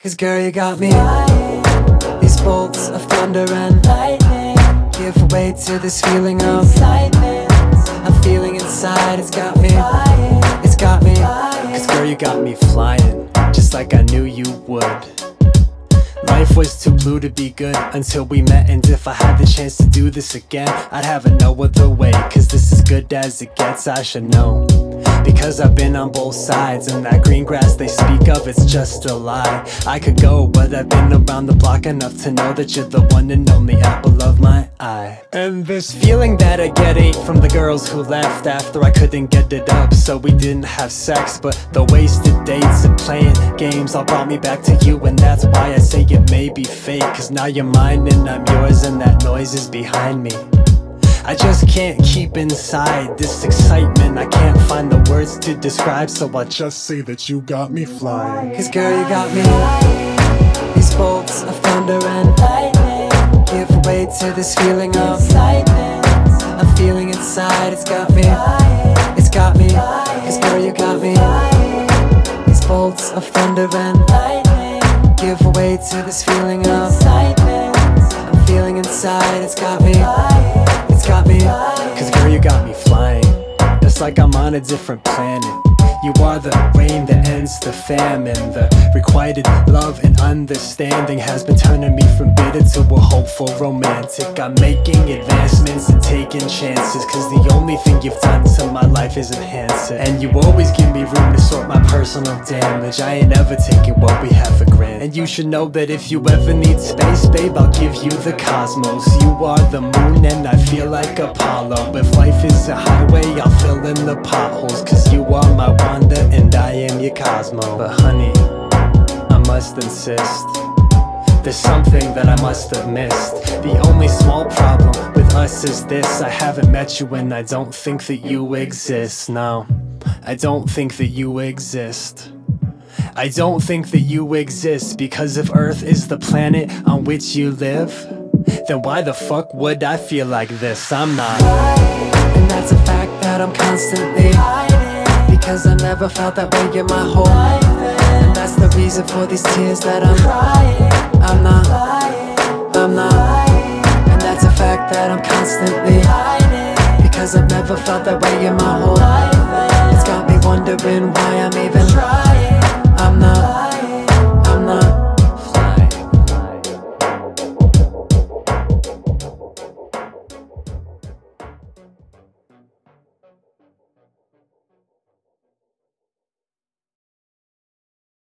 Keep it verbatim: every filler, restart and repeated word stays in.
'Cause girl, you got me flying. These bolts of thunder and lightning give way to this feeling of excitement. I'm feeling inside, it's got me flying. It's got me flying. 'Cause girl, you got me flying, just like I knew you would. Life was too blue to be good until we met, and if I had the chance to do this again, I'd have it no other way. 'Cause this is good as it gets, I should know, because I've been on both sides, and that green grass they speak of, it's just a lie. I could go, but I've been around the block enough to know that you're the one and only apple of my eye. And this feeling that I get ain't from the girls who left after I couldn't get it up, so we didn't have sex. But the wasted dates and playing games all brought me back to you, and that's why I say it may be fake. 'Cause now you're mine and I'm yours, and that noise is behind me. I just can't keep inside this excitement. I can't find the words to describe, so I'll just say that you got me flying. 'Cause girl, you got me flying. These bolts of thunder and lightning give way to this feeling of excitement. I'm feeling inside, it's got me flying. It's got me, 'cause girl, you got me flying. These bolts of thunder and lightning give way to this feeling of excitement. I'm feeling inside, it's got me flying. It's got me, 'cause girl, you got me flying. It's like I'm on a different planet. You are the rain that ends the famine. The requited love and understanding has been turning me from bitter to a hopeful romantic. I'm making advancements and taking chances, 'cause the only thing you've done to my life is enhance it. And you always give me room to sort my personal damage. I ain't ever taking what we have for granted. And you should know that if you ever need space, babe, I'll give you the cosmos. You are the moon and I feel like Apollo. If life is a highway, I'll fill in the potholes, 'cause you are my Wanda and I am your Cosmo. But honey, I must insist, there's something that I must have missed. The only small problem with us is this: I haven't met you and I don't think that you exist. No, I don't think that you exist. I don't think that you exist, because if Earth is the planet on which you live, then why the fuck would I feel like this? I'm not. And that's a fact that I'm constantly hiding, because I never felt that way in my whole life. And that's the reason for these tears that I'm crying. I'm not, I'm not. And that's a fact that I'm constantly hiding, because I've never felt that way in my whole life. It's got me wondering why I'm even trying. I'm not